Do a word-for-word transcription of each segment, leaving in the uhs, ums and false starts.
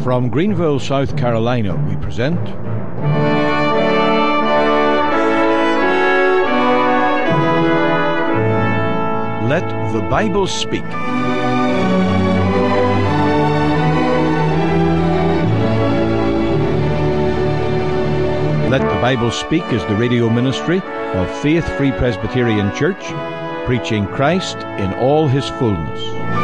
From Greenville, South Carolina, we present Let the Bible Speak. Let the Bible Speak is the radio ministry of Faith Free Presbyterian Church, preaching Christ in all his fullness.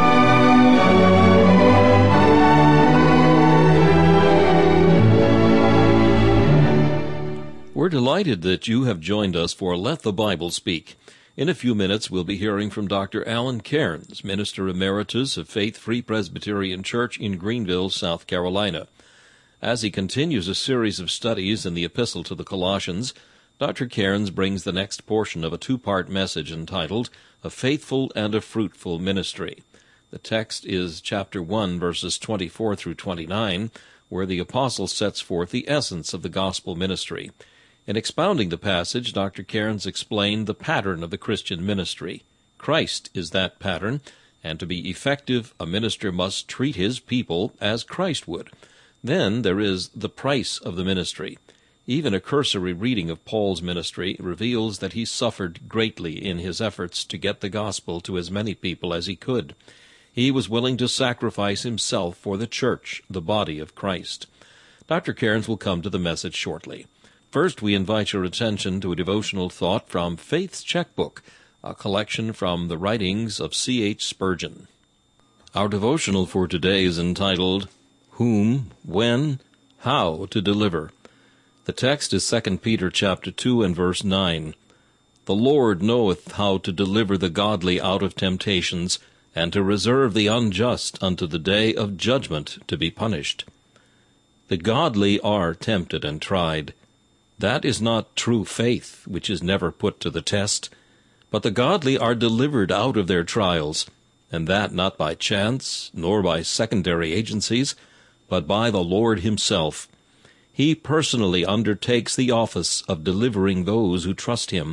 We're delighted that you have joined us for Let the Bible Speak. In a few minutes, we'll be hearing from Doctor Alan Cairns, Minister Emeritus of Faith Free Presbyterian Church in Greenville, South Carolina. As he continues a series of studies in the Epistle to the Colossians, Doctor Cairns brings the next portion of a two-part message entitled, A Faithful and a Fruitful Ministry. The text is chapter one, verses twenty-four through twenty-nine, where the apostle sets forth the essence of the gospel ministry. In expounding the passage, Doctor Cairns explained the pattern of the Christian ministry. Christ is that pattern, and to be effective, a minister must treat his people as Christ would. Then there is the price of the ministry. Even a cursory reading of Paul's ministry reveals that he suffered greatly in his efforts to get the gospel to as many people as he could. He was willing to sacrifice himself for the church, the body of Christ. Doctor Cairns will come to the message shortly. First, we invite your attention to a devotional thought from Faith's Checkbook, a collection from the writings of C H Spurgeon. Our devotional for today is entitled, Whom, When, How to Deliver. The text is Second Peter chapter two and verse nine. The Lord knoweth how to deliver the godly out of temptations, and to reserve the unjust unto the day of judgment to be punished. The godly are tempted and tried. That is not true faith, which is never put to the test. But the godly are delivered out of their trials, and that not by chance, nor by secondary agencies, but by the Lord himself. He personally undertakes the office of delivering those who trust him.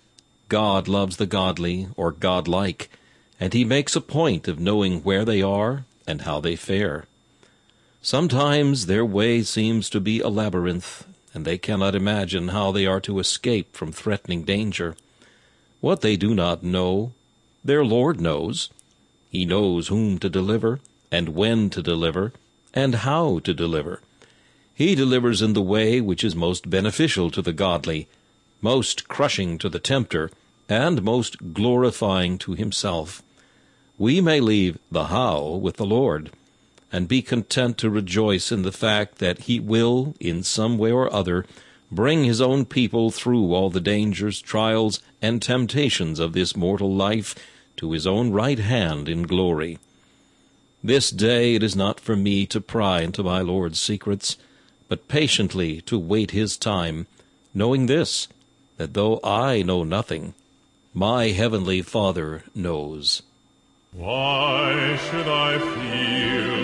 God loves the godly, or godlike, and he makes a point of knowing where they are and how they fare. Sometimes their way seems to be a labyrinth, and they cannot imagine how they are to escape from threatening danger. What they do not know, their Lord knows. He knows whom to deliver, and when to deliver, and how to deliver. He delivers in the way which is most beneficial to the godly, most crushing to the tempter, and most glorifying to himself. We may leave the how with the Lord, and be content to rejoice in the fact that he will, in some way or other, bring his own people through all the dangers, trials, and temptations of this mortal life to his own right hand in glory. This day it is not for me to pry into my Lord's secrets, but patiently to wait his time, knowing this, that though I know nothing, my heavenly Father knows. Why should I feel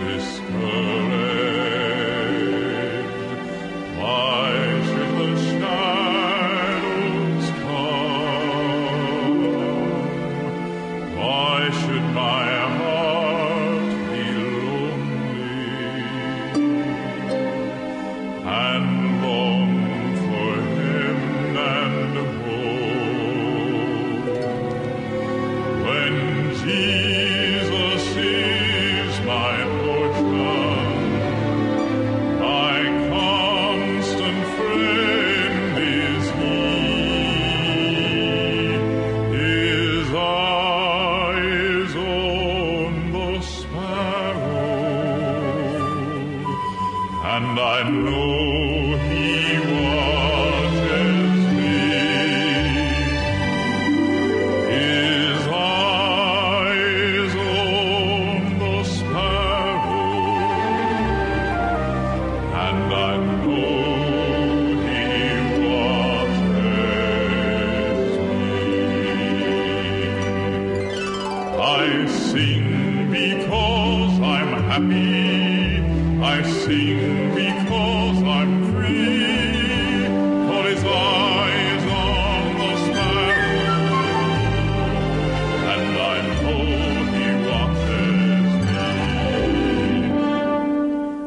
discouraged? Why should the shadows come? Why should my heart be lonely and long for him and home? When Jesus is my portion, my constant friend is he. His eyes on the sparrow, and I know he watches me. His eyes on the sparrow, and I know he watches me. I sing because I'm happy. I sing because I'm free. For his eyes on the sparrow, and I know he watches me.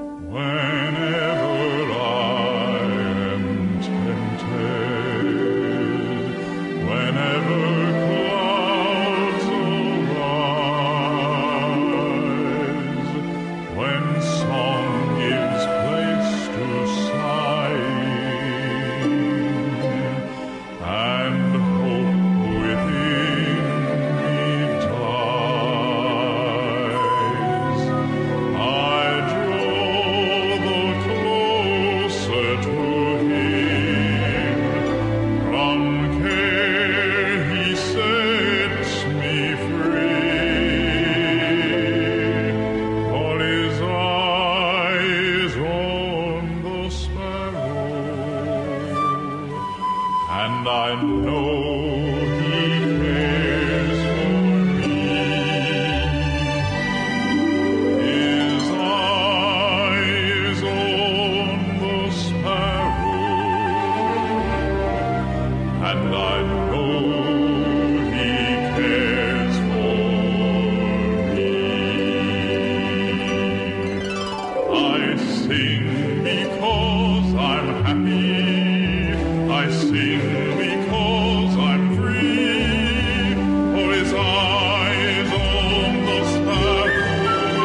sing because I'm happy. I sing because I'm free. For his eyes on the sparrow,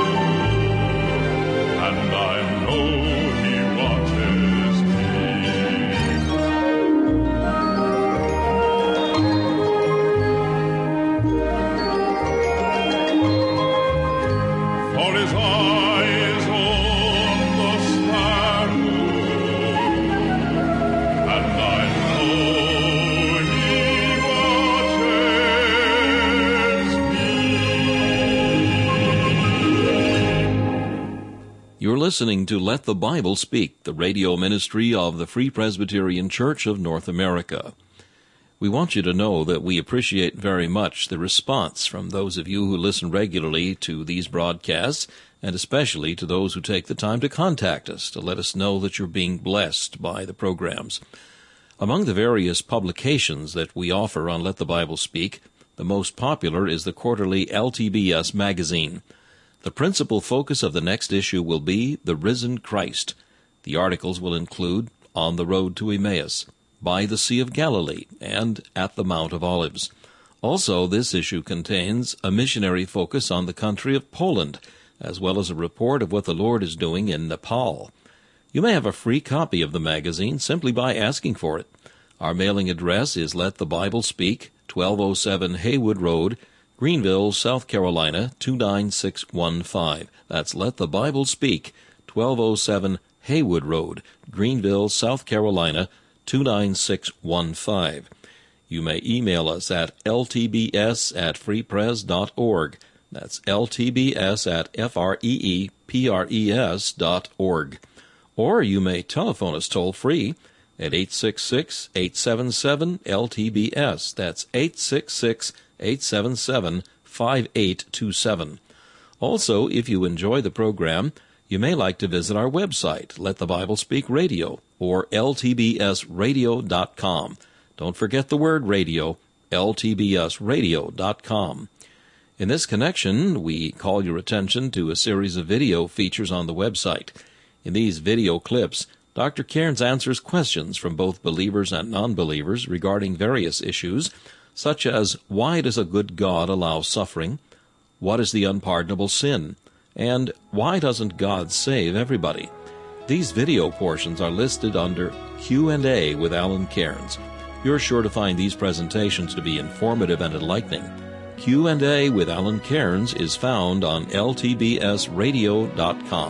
and I know he watches me. For his eyes on the sparrow, and I know he watches me. You're listening to Let the Bible Speak, the radio ministry of the Free Presbyterian Church of North America. We want you to know that we appreciate very much the response from those of you who listen regularly to these broadcasts, and especially to those who take the time to contact us to let us know that you're being blessed by the programs. Among the various publications that we offer on Let the Bible Speak, the most popular is the quarterly L T B S magazine. The principal focus of the next issue will be the risen Christ. The articles will include On the Road to Emmaus, By the Sea of Galilee, and At the Mount of Olives. Also, this issue contains a missionary focus on the country of Poland, as well as a report of what the Lord is doing in Nepal. You may have a free copy of the magazine simply by asking for it. Our mailing address is Let the Bible Speak, twelve oh seven Haywood Road, Greenville, South Carolina, two nine six one five. That's Let the Bible Speak, twelve oh seven Haywood Road, Greenville, South Carolina, two nine six one five. You may email us at l t b s at free pres dot org. That's l t b s at f r e e p r e s dot org. Or you may telephone us toll-free at eight six six, eight seven seven, L T B S. That's eight six six, eight seven seven, five eight two seven. Also, if you enjoy the program, you may like to visit our website, Let the Bible Speak Radio, or l t b s radio dot com. Don't forget the word radio, l t b s radio dot com. In this connection, we call your attention to a series of video features on the website. In these video clips, Doctor Cairns answers questions from both believers and non-believers regarding various issues, such as why does a good God allow suffering, what is the unpardonable sin, and why doesn't God save everybody? These video portions are listed under Q and A with Alan Cairns. You're sure to find these presentations to be informative and enlightening. Q and A with Alan Cairns is found on l t b s radio dot com.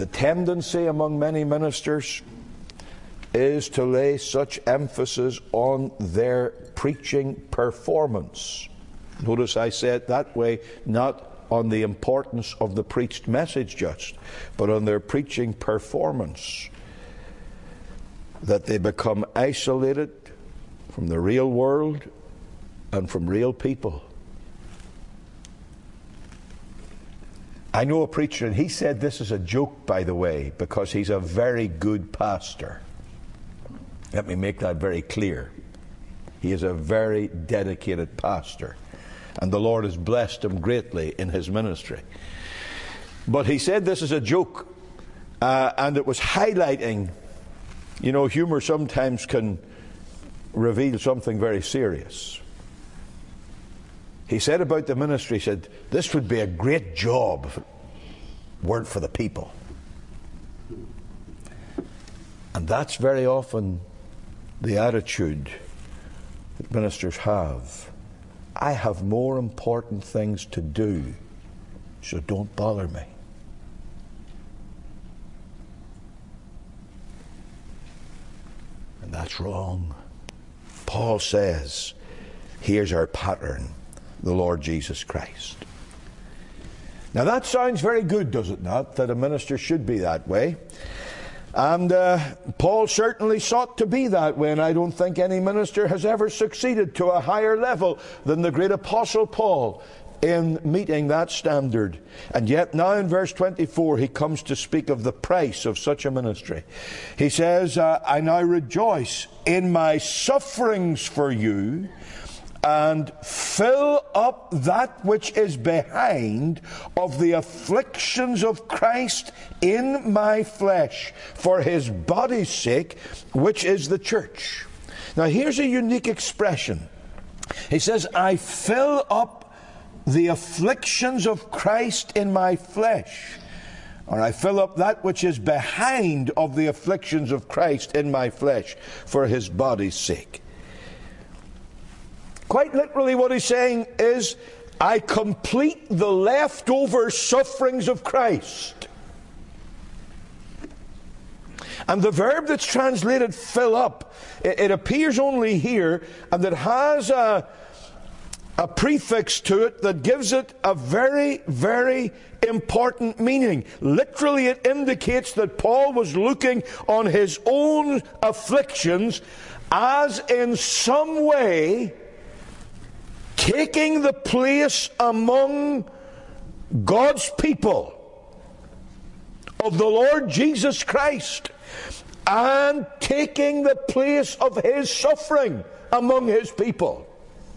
tendency among many ministers is to lay such emphasis on their preaching performance. Notice I say it that way, not on the importance of the preached message just, but on their preaching performance, that they become isolated from the real world and from real people. I know a preacher, and he said this is a joke, by the way, because he's a very good pastor. Let me make that very clear. He is a very dedicated pastor, and the Lord has blessed him greatly in his ministry. But he said this is a joke, uh, and it was highlighting, you know, humor sometimes can reveal something very serious. He said about the ministry, he said, this would be a great job if it weren't for the people. And that's very often the attitude that ministers have. I have more important things to do, so don't bother me. And that's wrong. Paul says, here's our pattern, the Lord Jesus Christ. Now that sounds very good, does it not, that a minister should be that way? And uh, Paul certainly sought to be that way, and I don't think any minister has ever succeeded to a higher level than the great Apostle Paul in meeting that standard. And yet now in verse twenty-four he comes to speak of the price of such a ministry. He says, uh, I now rejoice in my sufferings for you, and fill up that which is behind of the afflictions of Christ in my flesh, for his body's sake, which is the church. Now here's a unique expression. He says, I fill up the afflictions of Christ in my flesh, or I fill up that which is behind of the afflictions of Christ in my flesh, for his body's sake. Quite literally what he's saying is, I complete the leftover sufferings of Christ. And the verb that's translated fill up, it, it appears only here, and it has a, a prefix to it that gives it a very, very important meaning. Literally it indicates that Paul was looking on his own afflictions as in some way taking the place among God's people of the Lord Jesus Christ, and taking the place of his suffering among his people.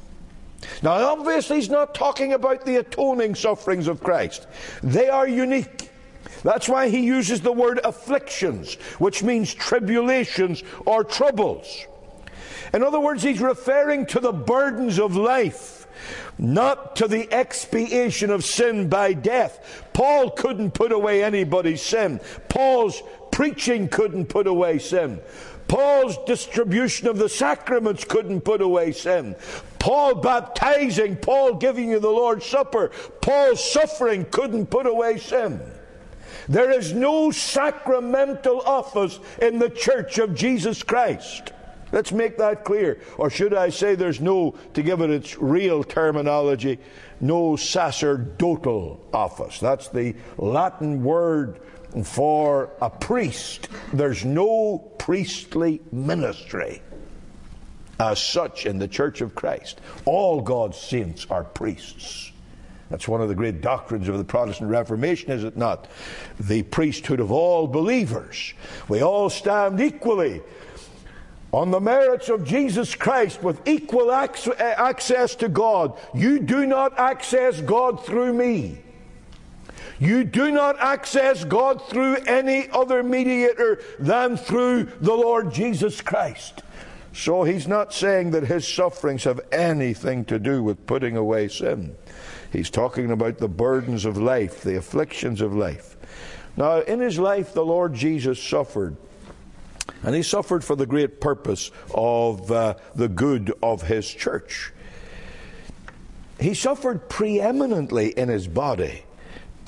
Now obviously he's not talking about the atoning sufferings of Christ. They are unique. That's why he uses the word afflictions, which means tribulations or troubles. In other words, he's referring to the burdens of life, not to the expiation of sin by death. Paul couldn't put away anybody's sin. Paul's preaching couldn't put away sin. Paul's distribution of the sacraments couldn't put away sin. Paul baptizing, Paul giving you the Lord's Supper, Paul's suffering couldn't put away sin. There is no sacramental office in the Church of Jesus Christ. Let's make that clear. Or should I say there's no, to give it its real terminology, no sacerdotal office. That's the Latin word for a priest. There's no priestly ministry as such in the Church of Christ. All God's saints are priests. That's one of the great doctrines of the Protestant Reformation, is it not? The priesthood of all believers. We all stand equally on the merits of Jesus Christ with equal access to God. You do not access God through me. You do not access God through any other mediator than through the Lord Jesus Christ. So he's not saying that his sufferings have anything to do with putting away sin. He's talking about the burdens of life, the afflictions of life. Now, in his life, the Lord Jesus suffered. And he suffered for the great purpose of uh, the good of his church. He suffered preeminently in his body,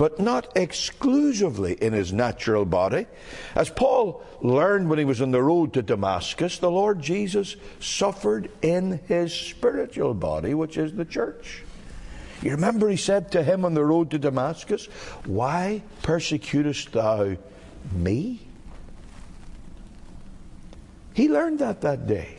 but not exclusively in his natural body. As Paul learned when he was on the road to Damascus, the Lord Jesus suffered in his spiritual body, which is the church. You remember he said to him on the road to Damascus, "Why persecutest thou me?" He learned that that day.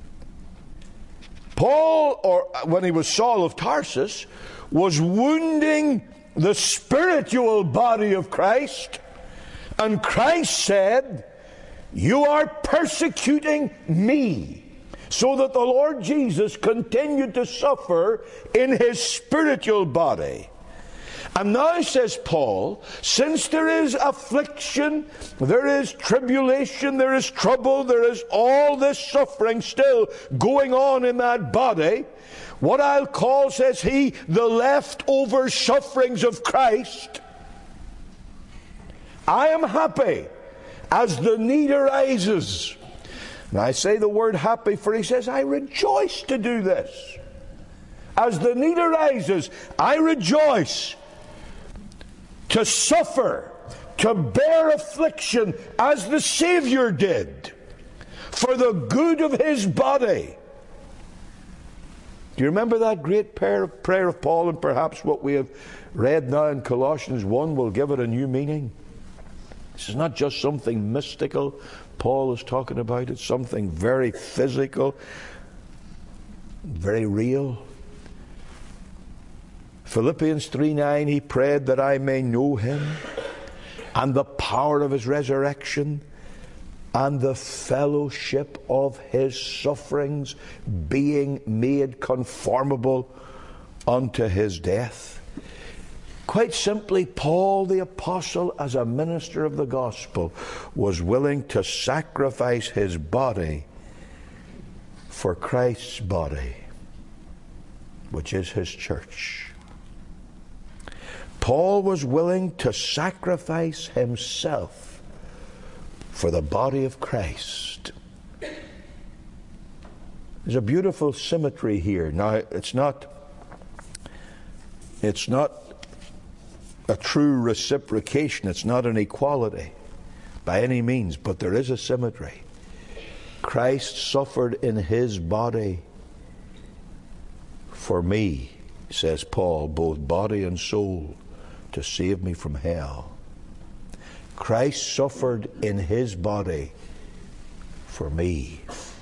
Paul, or when he was Saul of Tarsus, was wounding the spiritual body of Christ, and Christ said, "You are persecuting me," so that the Lord Jesus continued to suffer in his spiritual body. And now, says Paul, since there is affliction, there is tribulation, there is trouble, there is all this suffering still going on in that body, what I'll call, says he, the leftover sufferings of Christ, I am happy as the need arises. And I say the word happy, for he says, I rejoice to do this. As the need arises, I rejoice to suffer, to bear affliction as the Savior did, for the good of his body. Do you remember that great prayer, prayer of Paul, and perhaps what we have read now in Colossians one will give it a new meaning? This is not just something mystical Paul is talking about. It's something very physical, very real. Philippians three nine, he prayed that I may know him and the power of his resurrection and the fellowship of his sufferings, being made conformable unto his death. Quite simply, Paul the apostle, as a minister of the gospel, was willing to sacrifice his body for Christ's body, which is his church. Paul was willing to sacrifice himself for the body of Christ. There's a beautiful symmetry here. Now, it's not, it's not a true reciprocation. It's not an equality by any means, but there is a symmetry. Christ suffered in his body for me, says Paul, both body and soul, to save me from hell. Christ suffered in his body for me.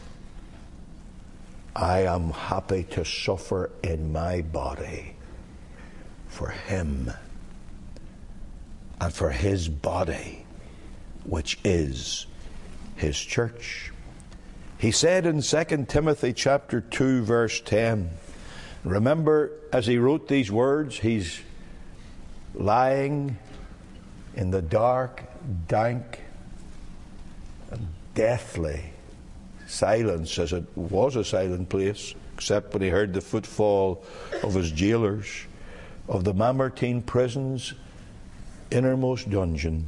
I am happy to suffer in my body for him and for his body, which is his church. He said in Second Timothy chapter two, verse ten, remember, as he wrote these words, he's lying in the dark, dank, and deathly silence, as it was a silent place, except when he heard the footfall of his jailers, of the Mamertine prison's innermost dungeon.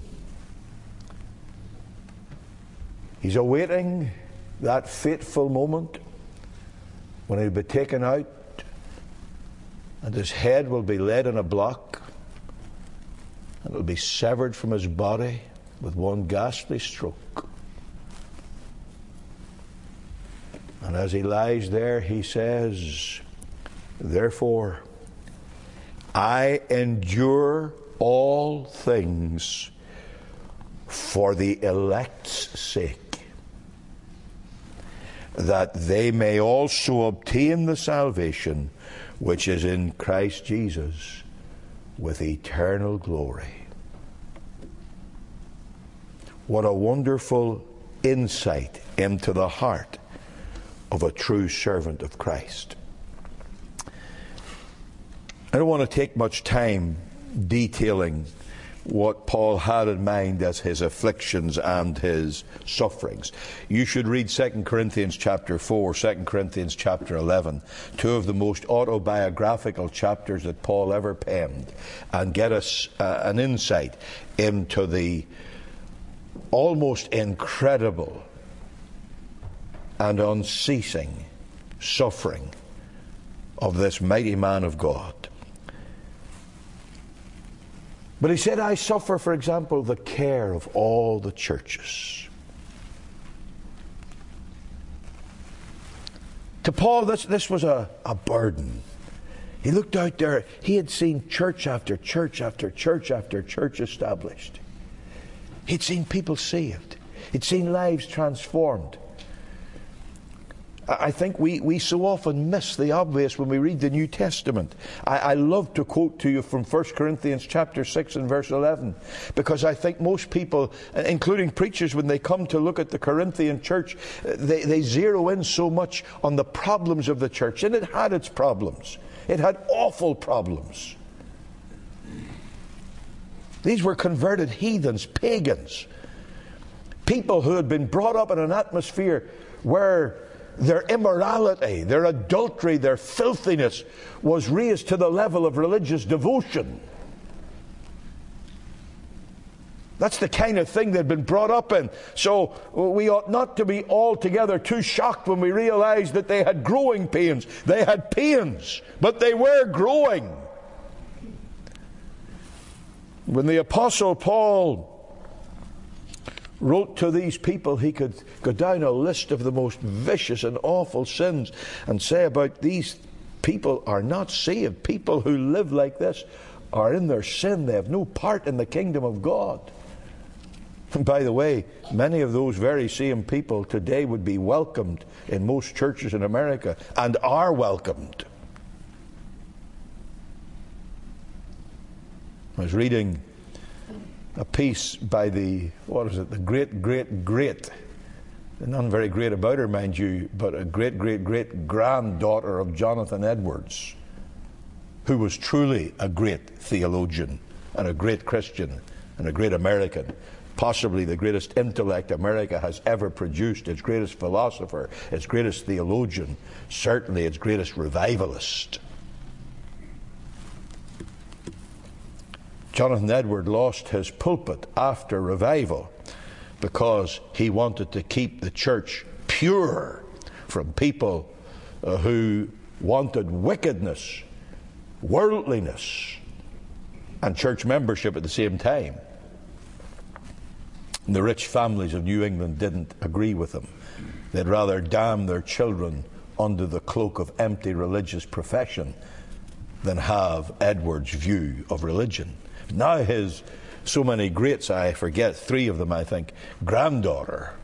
He's awaiting that fateful moment when he'll be taken out and his head will be laid in a block and it will be severed from his body with one ghastly stroke. And as he lies there, he says, therefore, I endure all things for the elect's sake, that they may also obtain the salvation which is in Christ Jesus with eternal glory. What a wonderful insight into the heart of a true servant of Christ. I don't want to take much time detailing what Paul had in mind as his afflictions and his sufferings. You should read Second Corinthians chapter four, Second Corinthians chapter eleven, two of the most autobiographical chapters that Paul ever penned, and get us uh, an insight into the almost incredible and unceasing suffering of this mighty man of God. But he said, I suffer, for example, the care of all the churches. To Paul, this, this was a, a burden. He looked out there. He had seen church after church after church after church established. He'd seen people saved. He'd seen lives transformed. I think we, we so often miss the obvious when we read the New Testament. I, I love to quote to you from First Corinthians chapter six and verse eleven, because I think most people, including preachers, when they come to look at the Corinthian church, they, they zero in so much on the problems of the church. And it had its problems. It had awful problems. These were converted heathens, pagans, people who had been brought up in an atmosphere where their immorality, their adultery, their filthiness was raised to the level of religious devotion. That's the kind of thing they'd been brought up in. So we ought not to be altogether too shocked when we realize that they had growing pains. They had pains, but they were growing. When the Apostle Paul wrote to these people, he could go down a list of the most vicious and awful sins and say about these people are not saved. People who live like this are in their sin. They have no part in the kingdom of God. And by the way, many of those very same people today would be welcomed in most churches in America, and are welcomed. I was reading a piece by the, what is it, the great, great, great, none very great about her, mind you, but a great, great, great granddaughter of Jonathan Edwards, who was truly a great theologian and a great Christian and a great American, possibly the greatest intellect America has ever produced, its greatest philosopher, its greatest theologian, certainly its greatest revivalist. Jonathan Edwards lost his pulpit after revival because he wanted to keep the church pure from people uh, who wanted wickedness, worldliness, and church membership at the same time. And the rich families of New England didn't agree with him. They'd rather damn their children under the cloak of empty religious profession than have Edwards' view of religion. Now his, so many greats, I forget, three of them I think, granddaughter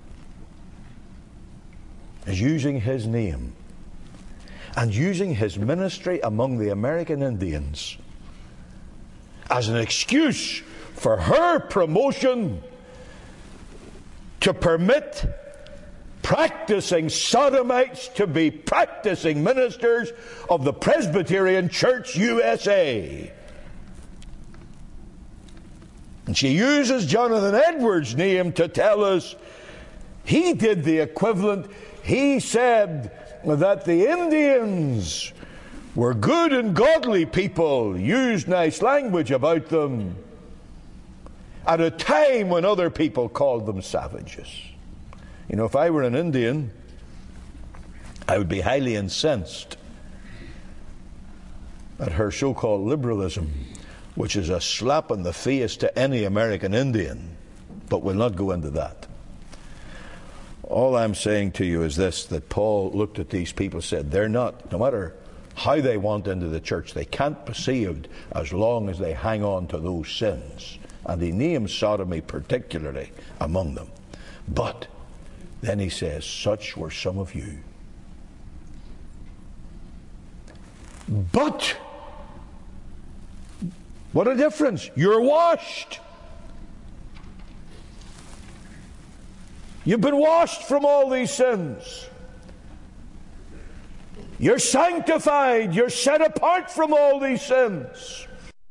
is using his name and using his ministry among the American Indians as an excuse for her promotion to permit practicing sodomites to be practicing ministers of the Presbyterian Church U S A. And she uses Jonathan Edwards' name to tell us he did the equivalent. He said that the Indians were good and godly people, used nice language about them, at a time when other people called them savages. You know, if I were an Indian, I would be highly incensed at her so-called liberalism, which is a slap in the face to any American Indian, but we'll not go into that. All I'm saying to you is this, that Paul looked at these people and said, they're not, no matter how they want into the church, they can't be saved as long as they hang on to those sins. And he names sodomy particularly among them. But then he says, such were some of you. But what a difference. You're washed. You've been washed from all these sins. You're sanctified. You're set apart from all these sins.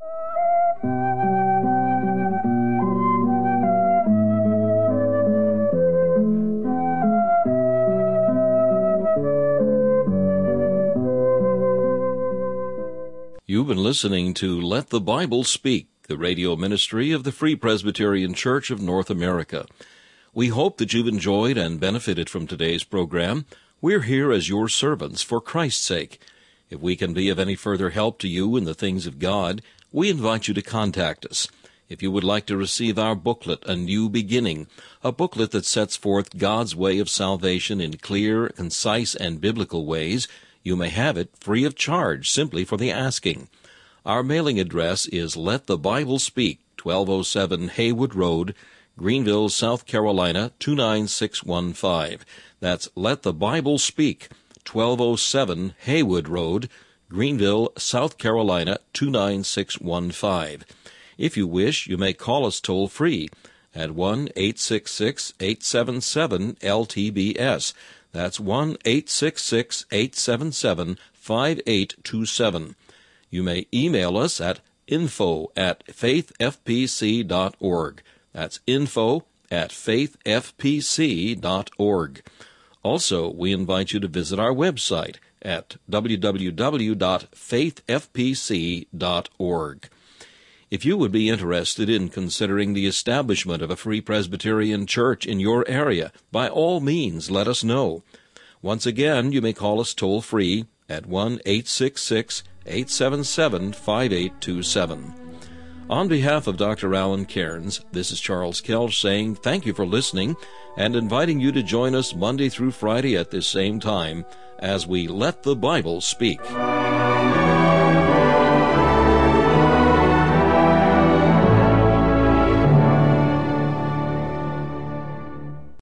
You've been listening to Let the Bible Speak, the radio ministry of the Free Presbyterian Church of North America. We hope that you've enjoyed and benefited from today's program. We're here as your servants for Christ's sake. If we can be of any further help to you in the things of God, we invite you to contact us. If you would like to receive our booklet, A New Beginning, a booklet that sets forth God's way of salvation in clear, concise, and biblical ways, you may have it free of charge simply for the asking. Our mailing address is Let the Bible Speak, twelve oh seven Haywood Road, Greenville, South Carolina, two nine six one five. That's Let the Bible Speak, twelve oh seven Haywood Road, Greenville, South Carolina, two nine six one five. If you wish, you may call us toll-free at one eight six six, eight seven seven, L T B S. That's one eight six six, eight seven seven, five eight two seven. You may email us at info at faith f p c dot org. That's info at faith f p c dot org. Also, we invite you to visit our website at w w w dot faith f p c dot org. If you would be interested in considering the establishment of a Free Presbyterian Church in your area, by all means let us know. Once again, you may call us toll-free at one eight six six, eight seven seven, five eight two seven. On behalf of Doctor Alan Cairns, this is Charles Kelch saying thank you for listening and inviting you to join us Monday through Friday at this same time as we Let the Bible Speak.